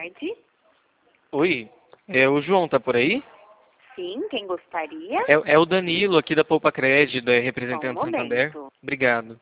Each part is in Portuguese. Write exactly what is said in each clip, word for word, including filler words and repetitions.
tarde. Oi, é, o João tá por aí? Sim, quem gostaria? É, é o Danilo aqui da Poupa Crédito, é Só um representante do Santander. momento. Obrigado.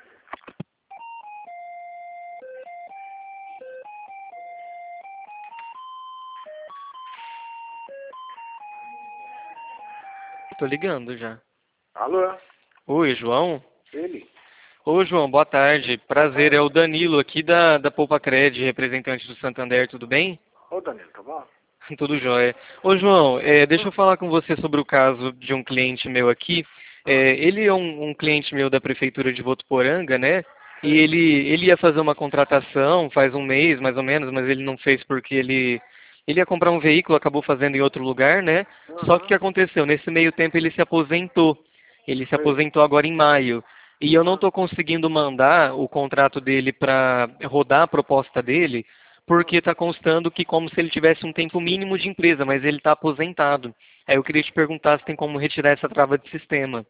Tô ligando já. Alô? Oi, João? Ele? Ô, João, boa tarde. Prazer, é o Danilo aqui da, da Poupa Crédito, representante do Santander, tudo bem? Ô, Danilo, tá bom? Tudo jóia. Ô, João, é, deixa eu falar com você sobre o caso de um cliente meu aqui. É, ele é um, um cliente meu da Prefeitura de Votuporanga, né? E ele, ele ia fazer uma contratação faz um mês, mais ou menos, mas ele não fez porque ele, ele ia comprar um veículo, acabou fazendo em outro lugar, né? Só que o que aconteceu? Nesse meio tempo ele se aposentou. Ele se aposentou agora em maio. E eu não estou conseguindo mandar o contrato dele para rodar a proposta dele, porque está constando que como se ele tivesse um tempo mínimo de empresa, mas ele está aposentado. Aí eu queria te perguntar se tem como retirar essa trava de sistema.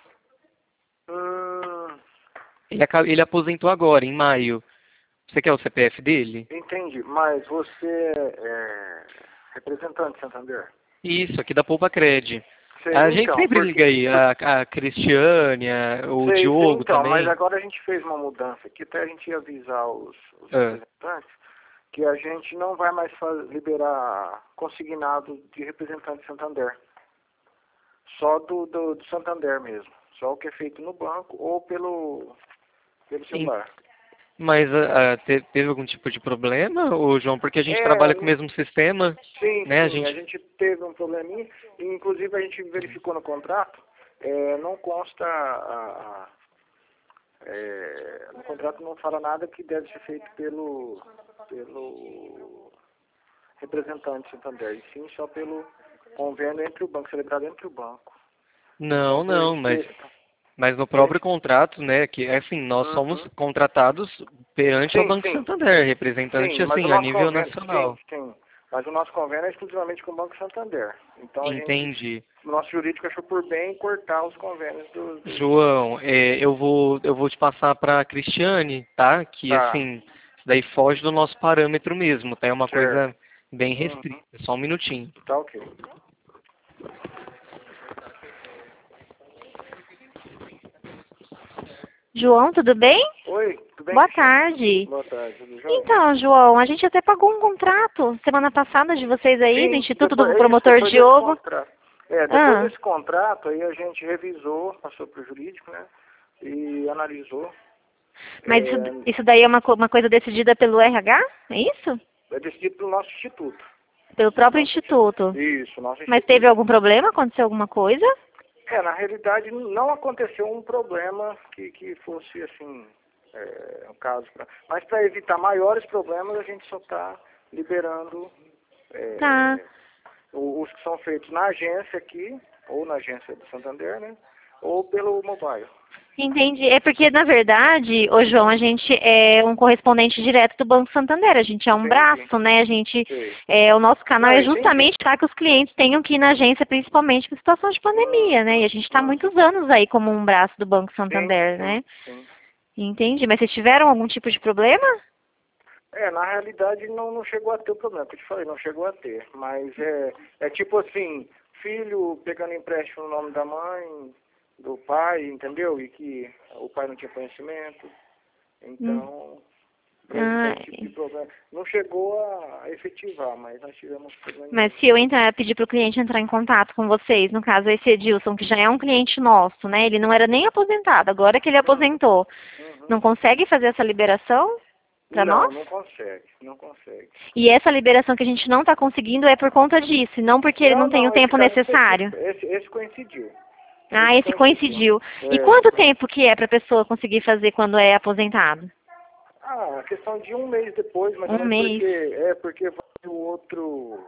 Hum, Ele, aca- ele aposentou agora, em maio. Você quer o C P F dele? entendi, mas você é representante de Santander? Isso, aqui da Poupa Cred. Sei, A gente então, sempre porque- liga aí, a, a Cristiane, a- o sei, sei, Diogo então, também. mas agora a gente fez uma mudança aqui, até a gente ia avisar os, os Ah. representantes que a gente não vai mais faz- liberar consignado de representante de Santander. Só do, do, do Santander mesmo. Só o que é feito no banco ou pelo, pelo celular. Mas ah, ah, te- teve algum tipo de problema, ô João? Porque a gente É, trabalha com o mesmo sistema, Sim, né? A sim, a gente... gente teve um probleminha, e inclusive a gente verificou no contrato, é, não consta, a, a- é, no contrato não fala nada que deve ser feito pelo, pelo representante Santander, e sim só pelo convênio entre o banco, celebrado entre o banco. Não, Então, não, por mas, isso que- mas no próprio contrato, né? Que assim, nós somos Uhum. contratados perante o Sim, Banco sim, Santander, representante sim, mas o assim, a nosso nível convênio, nacional. sim, sim, mas o nosso convênio é exclusivamente com o Banco Santander. Então a gente, Entendi. o nosso jurídico achou por bem cortar os convênios dos... dos- João, é, eu vou eu vou te passar para a Cristiane, tá? Que Tá, assim, isso daí foge do nosso parâmetro mesmo, tá? É uma certo. coisa bem Uhum. restrita. Só um minutinho. Tá ok. João, tudo bem? Oi, tudo bem? Boa Cristiano? tarde. Boa tarde, tudo jóia? Então, João, a gente até pagou um contrato semana passada de vocês aí, do Sim, Instituto depois, do é isso, Promotor depois desse Diogo. contrato. É, depois Ah, desse contrato aí a gente revisou, passou pro jurídico, né? E analisou. mas É, isso, isso daí é uma, co- uma coisa decidida pelo R H? É isso? é decidido pelo nosso instituto. Pelo próprio Nosso Instituto. Isso, nosso Mas instituto. teve algum problema? Aconteceu alguma coisa? É, na realidade não aconteceu um problema que, que fosse assim, é, um caso pra... Mas para evitar maiores problemas a gente só está liberando é, Tá. o- os que são feitos na agência aqui, ou na agência do Santander, né? Ou pelo mobile. Entendi. É porque, na verdade, ô João, a gente é um correspondente direto do Banco Santander. A gente é um Entendi. braço, né? A gente, Sei. é, o nosso canal Não, é entendi. justamente para que os clientes tenham que ir na agência, principalmente em situação de pandemia, né? E a gente está há muitos anos aí como um braço do Banco Santander, Sim, né? sim, sim. Entendi. Mas vocês tiveram algum tipo de problema? É, na realidade não, não chegou a ter o problema, que eu te falei, não chegou a ter. Mas é, é tipo assim, filho pegando empréstimo no nome da mãe, do pai, entendeu? E que o pai não tinha conhecimento. Então, pra evitar Ah, esse tipo de problema. Não chegou a efetivar, mas nós tivemos problema. mas se eu entrar, pedir para o cliente entrar em contato com vocês, no caso esse Edilson, que já é um cliente nosso, né? Ele não era nem aposentado, agora que ele aposentou, Uhum. não consegue fazer essa liberação para Não, nós? não consegue, não consegue. E essa liberação que a gente não está conseguindo é por conta disso, e não porque ele não, tem o esse tempo caso necessário. específico, Esse, esse coincidiu. Ah, esse coincidiu. E É, quanto esse tempo que é para a pessoa conseguir fazer quando é aposentado? Ah, questão de um mês depois, mas Um mês. porque é porque vai o outro,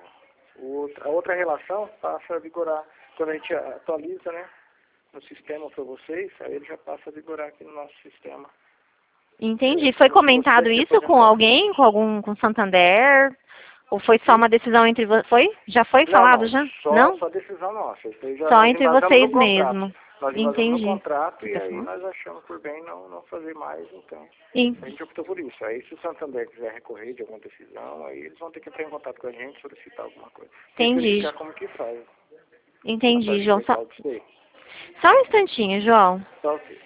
o outro, a outra relação passa a vigorar quando a gente atualiza, né, no sistema para vocês, aí ele já passa a vigorar aqui no nosso sistema. Entendi. É, Foi como se comentado fosse isso com aposentado. alguém, com algum, com Santander? Ou foi só uma decisão entre vocês? Foi? Já foi Não, falado não, já? só, não? só decisão nossa. Isso aí já Só nós entre embasamos vocês no contrato. mesmo. Nós invadimos no contrato e aí nós achamos por bem não, não fazer mais, então Sim. a gente optou por isso. Aí se o Santander quiser recorrer de alguma decisão, aí eles vão ter que entrar em contato com a gente, solicitar alguma coisa. Tem que Entendi. verificar como que faz. Entendi, João. Só, Disso daí. só um instantinho, João. Tá ok.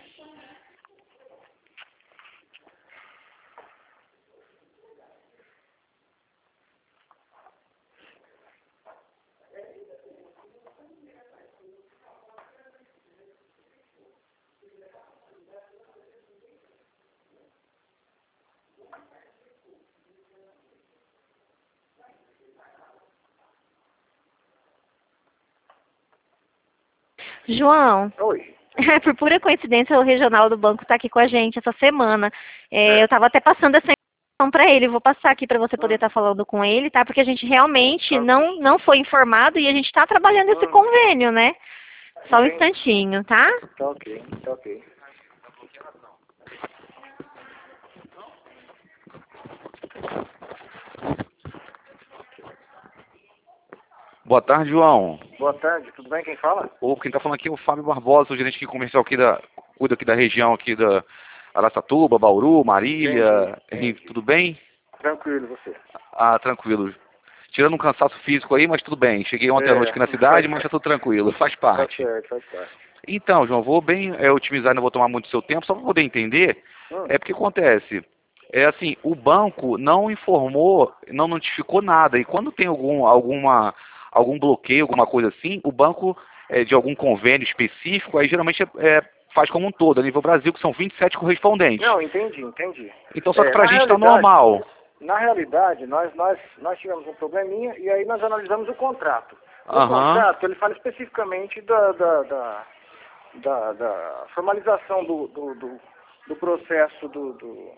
João. Oi. Por pura coincidência, o regional do banco está aqui com a gente essa semana. É, eu estava até passando essa informação para ele. Vou passar aqui para você poder estar tá falando com ele, tá? Porque a gente realmente não, não foi informado e a gente está trabalhando esse convênio, né? Só um instantinho, tá? Tá ok, tá ok. Boa tarde, João. Boa tarde, tudo bem? Quem fala? Ô, quem está falando aqui é o Fábio Barbosa, o gerente aqui comercial aqui da, cuida aqui da região aqui da Araçatuba, Bauru, Marília, Entendi, entendi. tudo bem? Tranquilo, você. Ah, tranquilo. Tirando um cansaço físico aí, mas tudo bem. Cheguei ontem É, à noite aqui na cidade, mas tá tudo tranquilo, faz Tá parte. certo, faz parte. Então, João, vou bem é, otimizar, não vou tomar muito seu tempo, só para poder entender, Hum. é porque acontece, é assim, o banco não informou, não notificou nada, e quando tem algum, alguma, algum bloqueio, alguma coisa assim, o banco, é, de algum convênio específico, aí geralmente é, é, faz como um todo, a nível Brasil, que são vinte e sete correspondentes. Não, entendi, entendi. Então, só que É, pra na gente tá realidade- normal. Na realidade, nós, nós, nós tivemos um probleminha e aí nós analisamos o contrato. O Aham. contrato, ele fala especificamente da, da, da, da, da formalização do, do, do, do processo do, do,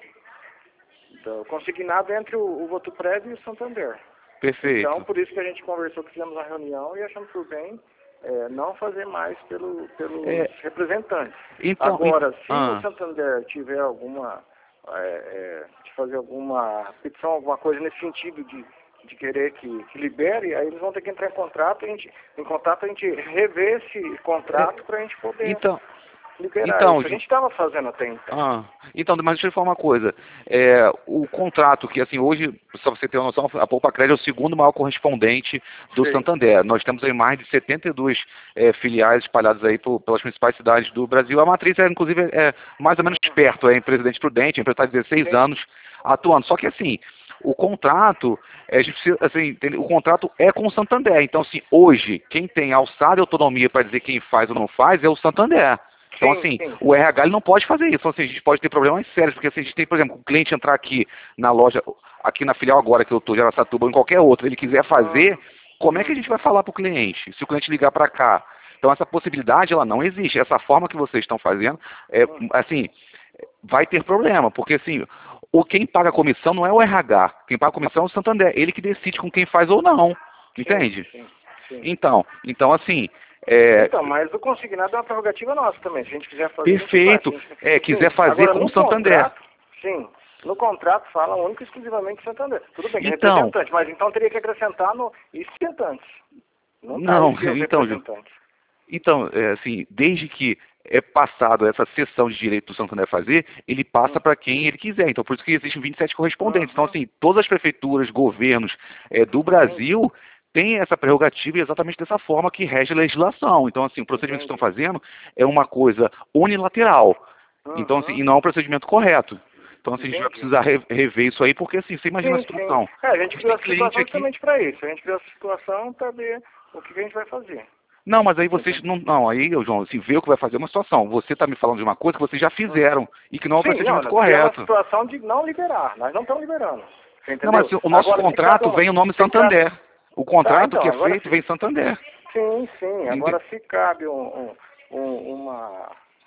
do consignado entre o, o Votoprev e o Santander. Perfeito. Então, por isso que a gente conversou, que fizemos uma reunião e achamos por bem é, não fazer mais pelo, pelos É. representantes. Então, Agora, e- se ah. o Santander tiver alguma, é, é, de fazer alguma petição, alguma coisa nesse sentido de, de querer que, que libere, aí eles vão ter que entrar em contrato, a gente, em contato a gente rever esse contrato para a gente poder Então, liberar então, isso. A gente estava fazendo até então. Ah, então, mas deixa eu falar uma coisa. É, o contrato que, assim, hoje, só você ter uma noção, a Poupa Crédito é o segundo maior correspondente do Sei. Santander. Nós temos aí mais de setenta e duas é, filiais espalhadas aí por, pelas principais cidades do Brasil. A matriz, é, inclusive, é mais ou menos perto, é em Presidente Prudente, a empresa está há dezesseis Sim. anos atuando. Só que, assim, o contrato, é, a gente precisa, assim, tem- o contrato é com o Santander. Então, assim, hoje, quem tem alçada e autonomia para dizer quem faz ou não faz é o Santander. Então, Sim, assim, sim. o R H ele não pode fazer isso. Então, assim, a gente pode ter problemas sérios, porque se a gente tem, por exemplo, o cliente entrar aqui na loja, aqui na filial agora que eu estou, de Araçatuba, ou em qualquer outra, ele quiser fazer, como é que a gente vai falar para o cliente? Se o cliente ligar para cá. Então, essa possibilidade, ela não existe. Essa forma que vocês estão fazendo, é, assim, vai ter problema, porque, assim, o quem paga a comissão não é o R H. Quem paga a comissão é o Santander. Ele que decide com quem faz ou não. Entende? Sim, sim. Então, então, assim... É, Então, mas o consignado é uma prerrogativa nossa também. Se a gente quiser fazer... perfeito. A gente faz. É, quiser Sim. fazer Agora, com no o Santander. Contrato, sim. No contrato fala único e exclusivamente Santander. Tudo bem, que é Então- representante, mas então teria que acrescentar no e representantes. Não, tá Não, aí, os então, Ju- representantes. Então, é, assim, desde que é passado essa cessão de direito do Santander fazer, ele passa para quem ele quiser. Então, por isso que existem vinte e sete correspondentes. Então, assim, todas as prefeituras, governos é, do Brasil têm essa prerrogativa exatamente dessa forma que rege a legislação. Então, assim, o procedimento que estão fazendo é uma coisa unilateral. Então, assim, e não é um procedimento correto. Então, assim, a gente vai Entendi. precisar re- rever isso aí, porque, assim, você imagina a Sim, situação. sim. É, a gente criou essa cliente situação aqui- justamente para isso. A gente criou essa situação para ver o que que a gente vai fazer. Não, mas aí vocês não, não, aí, ô, João, assim, vê o que vai fazer uma situação. Você está me falando de uma coisa que vocês já fizeram e que não é o Sim, não, procedimento nós criamos correto. uma situação de não liberar. Nós não estamos liberando. Você entendeu? Não, mas assim, o nosso Agora, se contrato cada um- vem o nome se cada- Santander. O contrato Tá, então, que é agora feito sim. vem Santander. Sim, sim. Ente- Agora, se cabe um, um- um- uma,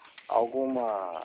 alguma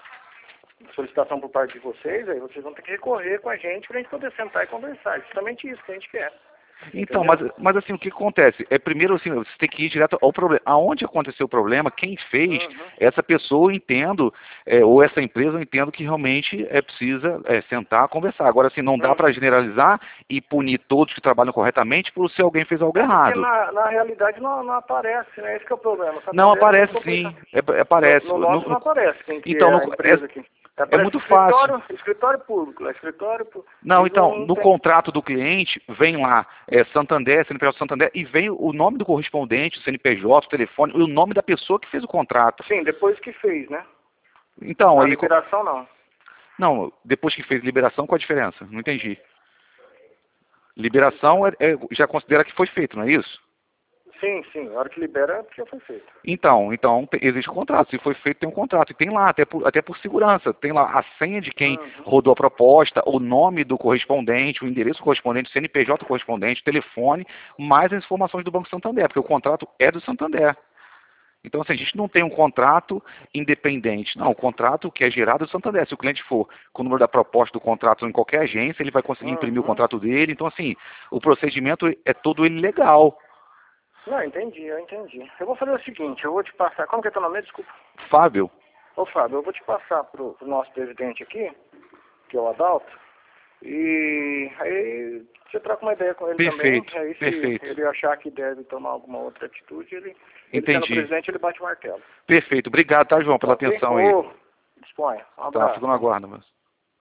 solicitação por parte de vocês, aí vocês vão ter que recorrer com a gente para a gente poder sentar e conversar. É justamente isso que a gente quer. Então, mas, mas assim, o que acontece? É primeiro assim, você tem que ir direto ao problema. Aonde aconteceu o problema, quem fez, Uhum. essa pessoa eu entendo, é, ou essa empresa eu entendo que realmente é precisa é, sentar, conversar. Agora, assim, não dá Uhum. para generalizar e punir todos que trabalham corretamente por se alguém fez algo É porque errado. na, na realidade não, não aparece, né? Esse que é o problema. Santander Não, é aparece muito sim, complicado. é, aparece. No, no nosso No- não aparece quem que então, é no- a empresa aqui. é Aparece muito escritório, fácil. escritório público, lá, escritório público. Não, E então, não no tem. contrato do cliente, vem lá é, Santander, C N P J Santander, e vem o nome do correspondente, o C N P J, o telefone, e o nome da pessoa que fez o contrato. Sim, depois que fez, né? Então, Na aí... liberação não. Não, depois que fez liberação, qual a diferença? Não entendi. Liberação é, é- já considera que foi feito, não é isso? Sim, sim. Na hora que libera é porque já foi feito. Então, então tem- existe um contrato. Se foi feito, tem um contrato. E tem lá, até por, até por segurança, tem lá a senha de quem Uhum. rodou a proposta, o nome do correspondente, o endereço do correspondente, o C N P J do correspondente, o telefone, mais as informações do Banco Santander, porque o contrato é do Santander. Então, assim, a gente não tem um contrato independente. Não, o contrato que é gerado é do Santander. Se o cliente for com o número da proposta do contrato em qualquer agência, ele vai conseguir imprimir o Uhum. contrato dele. Então, assim, o procedimento é todo ele legal. Não, entendi, eu entendi. Eu vou fazer o seguinte, eu vou te passar. Como que é teu nome? Desculpa. Fábio, Ô, Fábio, eu vou te passar pro, pro nosso presidente aqui, que é o Adalto, e aí você troca uma ideia com ele Perfeito, também. Aí se perfeito. ele achar que deve tomar alguma outra atitude, ele, ele sendo Entendi. presidente, ele bate o martelo. Perfeito. Obrigado, tá, João, pela Ok? atenção aí. Ô, disponha. Um Tá, abraço. fico no aguardo, mas...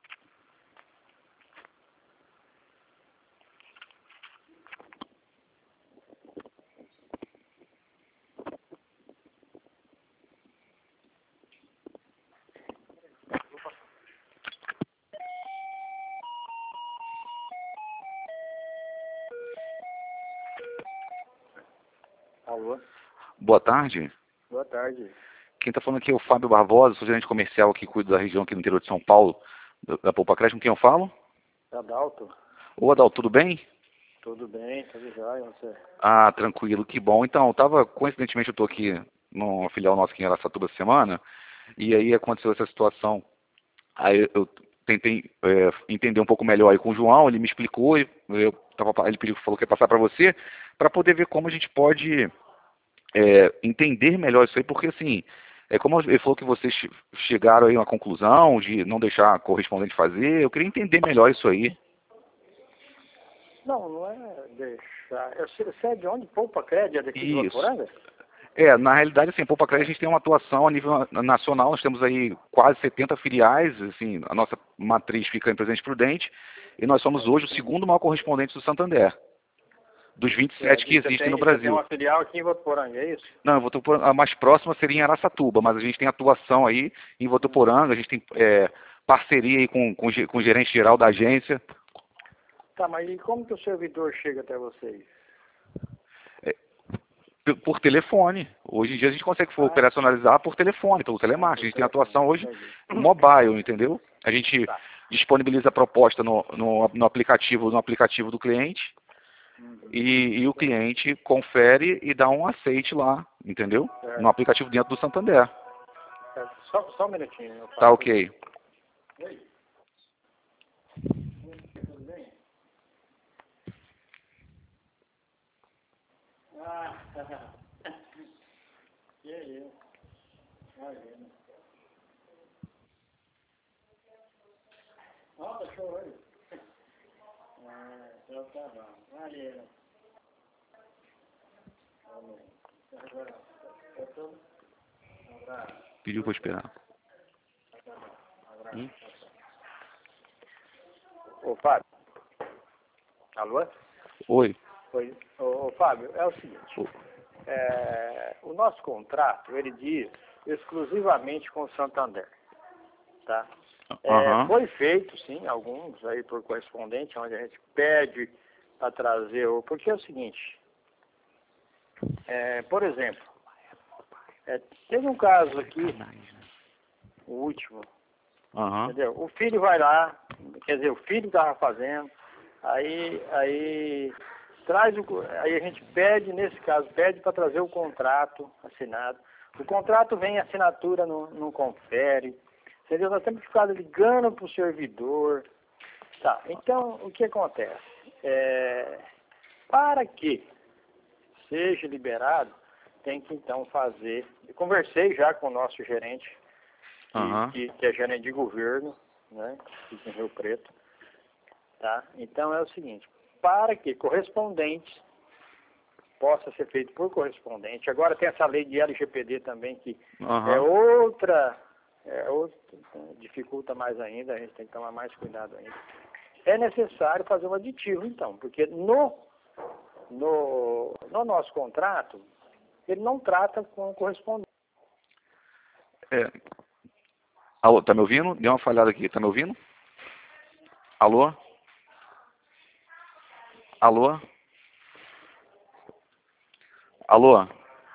Alô? Boa tarde. Boa tarde. Quem está falando aqui é o Fábio Barbosa, sou gerente comercial que cuida da região aqui no interior de São Paulo, da da Poupa Crédito. Com quem eu falo? Adalto? Ô, Adalto, tudo bem? Tudo bem, tudo jóia, você? Ah, tranquilo, que bom. Então, eu tava, coincidentemente, eu estou aqui numa filial nossa aqui em Araçatuba essa semana, e aí aconteceu essa situação. Aí eu tentei é, entender um pouco melhor aí com o João, ele me explicou, e eu tava, ele pediu, falou que ia passar para você, para poder ver como a gente pode é, entender melhor isso aí, porque assim, é como ele falou que vocês che- chegaram aí a uma conclusão de não deixar a correspondente fazer, eu queria entender melhor isso aí. Não, não é deixar. Eu sei- Você é de onde? Poupa Crédito? É daqui de Isso. Votuporanga? É, na realidade, assim, a Poupa Crédito a gente tem uma atuação a nível na- nacional, nós temos aí quase setenta filiais, assim, a nossa matriz fica em Presidente Prudente, e nós somos hoje o segundo maior correspondente do Santander, dos vinte e sete que Você existem tem, no você tem Brasil. uma filial aqui em Votuporanga, é isso? Não, eu vou Votuporanga, a mais próxima seria em Araçatuba, mas a gente tem atuação aí em Votuporanga, a gente tem é, parceria aí com, com, o ge- com o gerente geral da agência. Tá, mas e como que o servidor chega até vocês? P- Por telefone. Hoje em dia a gente consegue Ah, operacionalizar por telefone, pelo telemarketing. A gente tem atuação hoje mobile, entendeu? A gente Tá. disponibiliza a proposta no, no, no aplicativo, no aplicativo do cliente e, e o cliente confere e dá um aceite lá, entendeu? Certo. No aplicativo dentro do Santander. Certo. Só, só um minutinho. Eu Tá falo. ok. Oi. Tudo bem? Ah, que é isso? Imagina. Ó, tá show hoje. Ah, então tá bom. Valeu. Valeu. Agora, eu tô... Um abraço. Pediu pra eu esperar. Hum? Ô, Fábio. Alô? Oi. Oi. Ô, ô, Fábio, é o seguinte. É, o nosso contrato, ele diz exclusivamente com o Santander. Tá? É, Aham. Foi feito, sim, alguns aí por correspondente, onde a gente pede para trazer, o- porque é o seguinte, é, por exemplo, é, teve um caso aqui, o último, Aham. entendeu? O filho vai lá, quer dizer, o filho estava fazendo, aí, aí traz o, co- aí a gente pede, nesse caso, pede para trazer o contrato assinado. O contrato vem, a assinatura não, não confere. Entendeu? Nós temos que ficar ligando para o servidor. Tá, então o que acontece? É, Para que seja liberado, tem que então fazer... Eu conversei já com o nosso gerente, que, Uhum. que, que é gerente de governo, né, em Rio Preto. Tá? Então é o seguinte, para que correspondentes possa ser feito por correspondente. Agora tem essa lei de L G P D também, que Uhum. é outra, é outra, dificulta mais ainda, a gente tem que tomar mais cuidado ainda. É necessário fazer um aditivo, então, porque no, no, no nosso contrato, ele não trata com correspondente. É. Alô, tá me ouvindo? Deu uma falhada aqui, tá me ouvindo? Alô? Alô? Alô?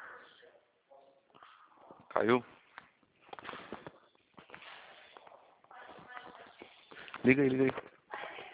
Caiu? Liga aí, liga aí.